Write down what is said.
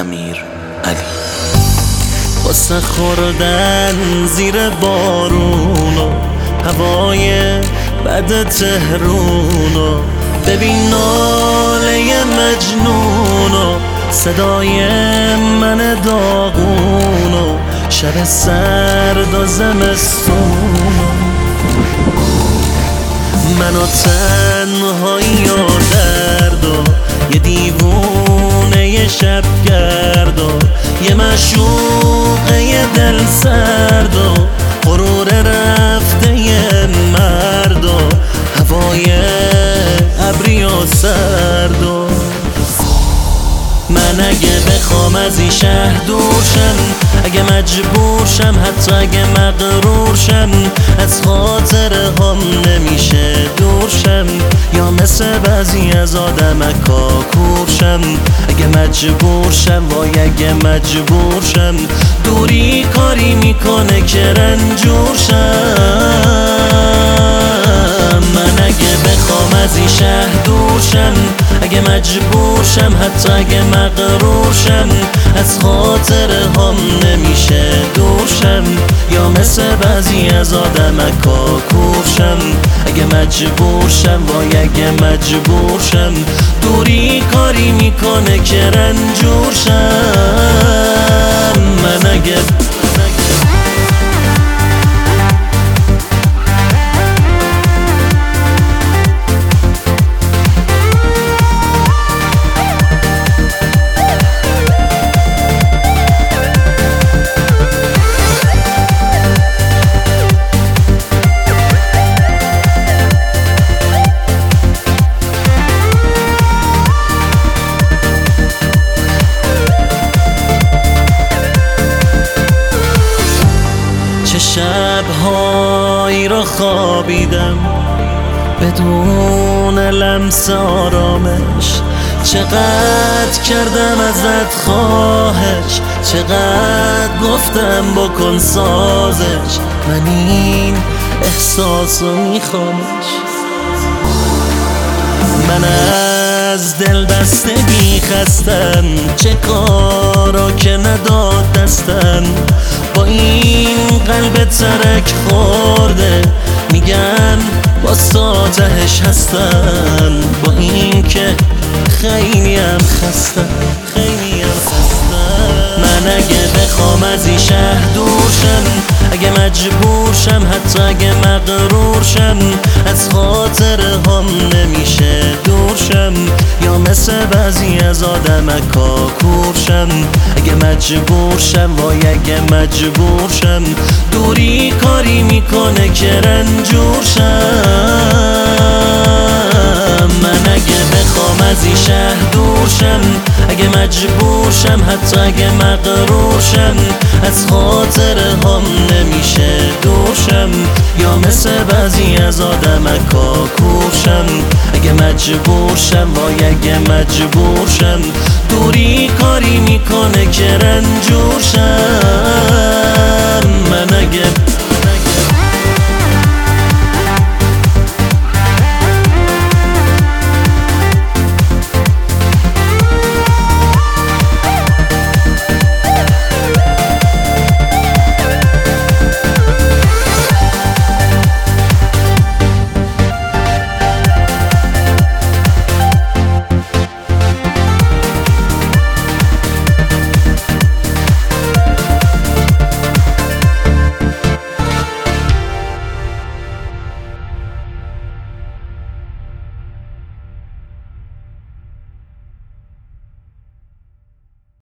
امیرعلی. واسه خوردن زیر بارونو هوای بد تهرونو ببین ناله مجنونو صدای من داغونو شب سرد و زمستونو منو تنهایی و درد و یه دیوونه یه شب گرد و یه معشوقه یه دل سرد و غرور رفته یه مرد و هوای ابری و سرد و من اگه بخوام از این شهر دور شم، اگه مجبور شم، حتی اگه مغرور شم، از خاطره هم نمیشه دور شم، یا مثل بعضی از آدمکا کور شم. اگه مجبور شم وای اگه مجبور شم، دوری کاری میکنه که رنجور شم. من اگه بخوام از این شهر دور شم، اگه مجبور شم، حتی اگه مغرور شم، از خاطره هم نمیشه دور شم، یا مثل بعضی از آدمکا کور شم. اگه مجبور شم وای اگه مجبور شم، دوری کاری میکنه که رنجور شم. من اگه چه شبهایی را خوابیدم بدون لمس آرامش، چقدر کردم ازت خواهش، چقدر گفتم بکن سازش، من این احساسو میخوامش. من از دل بستگی خستم، چه کارا که نداد دستم، با این قلب ترک خورده میگم با تهش هستم، با این که خیلیم خستم، خیلیم خستم. من اگه بخوام از این شهر دور شم، اگه مجبور شم، حتی اگه مغرور شم، از خاطره هم نمیشه دور شم، یا مثل بعضی از آدمکا کور شم. اگه مجبور شم وای اگه مجبور شم، دوری کاری میکنه که رنجور شم. من اگه بخوام از این شهر دور شم، اگه مجبور شم، حتی اگه مغرور شم، از خاطره هم نمیشه دور شم، یا مثل بعضی از آدمکا کور شم. اگه مجبور شم وای اگه مجبور شم، دوری کاری میکنه که رنجور شم. من اگه